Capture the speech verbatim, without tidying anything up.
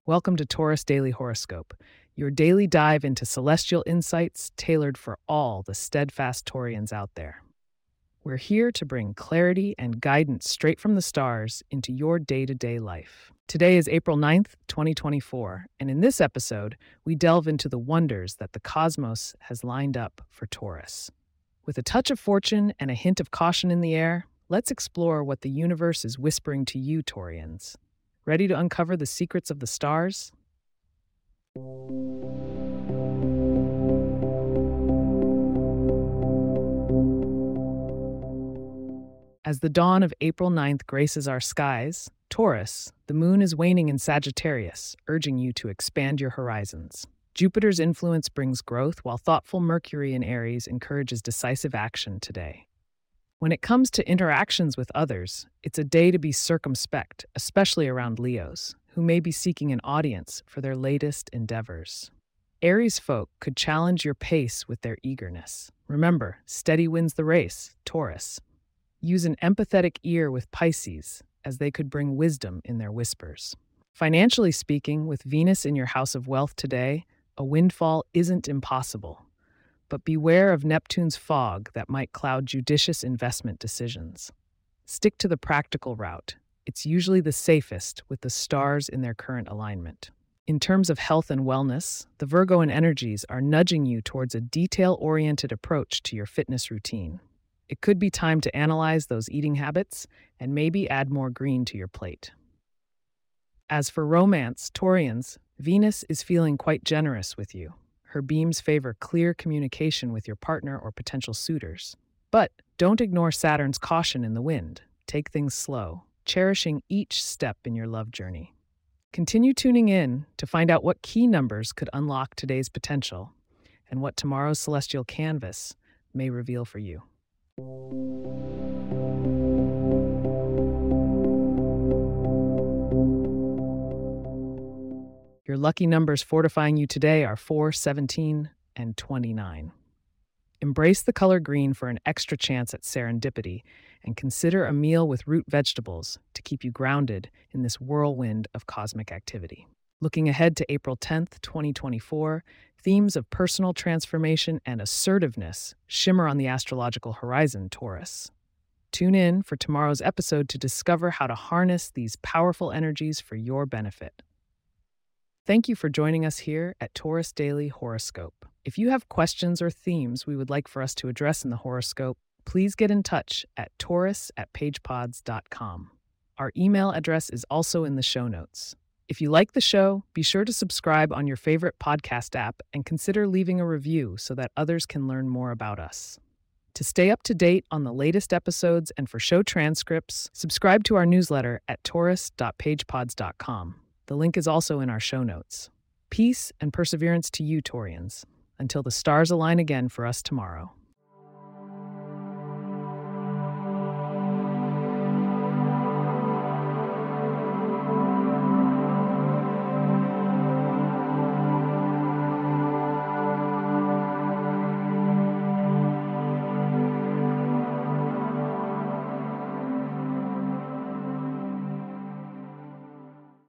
Welcome to Taurus Daily Horoscope, your daily dive into celestial insights tailored for all the steadfast Taurians out there. We're here to bring clarity and guidance straight from the stars into your day-to-day life. Today is April ninth, twenty twenty-four, and in this episode, we delve into the wonders that the cosmos has lined up for Taurus. With a touch of fortune and a hint of caution in the air, let's explore what the universe is whispering to you, Taurians. Ready to uncover the secrets of the stars? As the dawn of April ninth graces our skies, Taurus, the moon is waning in Sagittarius, urging you to expand your horizons. Jupiter's influence brings growth, while thoughtful Mercury in Aries encourages decisive action today. When it comes to interactions with others, it's a day to be circumspect, especially around Leos, who may be seeking an audience for their latest endeavors. Aries folk could challenge your pace with their eagerness. Remember, steady wins the race, Taurus. Use an empathetic ear with Pisces, as they could bring wisdom in their whispers. Financially speaking, with Venus in your house of wealth today, a windfall isn't impossible. But beware of Neptune's fog that might cloud judicious investment decisions. Stick to the practical route. It's usually the safest with the stars in their current alignment. In terms of health and wellness, the Virgoan energies are nudging you towards a detail-oriented approach to your fitness routine. It could be time to analyze those eating habits and maybe add more green to your plate. As for romance, Taurians, Venus is feeling quite generous with you. Her beams favor clear communication with your partner or potential suitors. But don't ignore Saturn's caution in the wind. Take things slow, cherishing each step in your love journey. Continue tuning in to find out what key numbers could unlock today's potential and what tomorrow's celestial canvas may reveal for you. Your lucky numbers fortifying you today are four, seventeen, and twenty-nine. Embrace the color green for an extra chance at serendipity, and consider a meal with root vegetables to keep you grounded in this whirlwind of cosmic activity. Looking ahead to April tenth, twenty twenty-four, themes of personal transformation and assertiveness shimmer on the astrological horizon, Taurus. Tune in for tomorrow's episode to discover how to harness these powerful energies for your benefit. Thank you for joining us here at Taurus Daily Horoscope. If you have questions or themes we would like for us to address in the horoscope, please get in touch at taurus at pagepods dot com. Our email address is also in the show notes. If you like the show, be sure to subscribe on your favorite podcast app and consider leaving a review so that others can learn more about us. To stay up to date on the latest episodes and for show transcripts, subscribe to our newsletter at taurus dot pagepods dot com. The link is also in our show notes. Peace and perseverance to you, Taurians, until the stars align again for us tomorrow.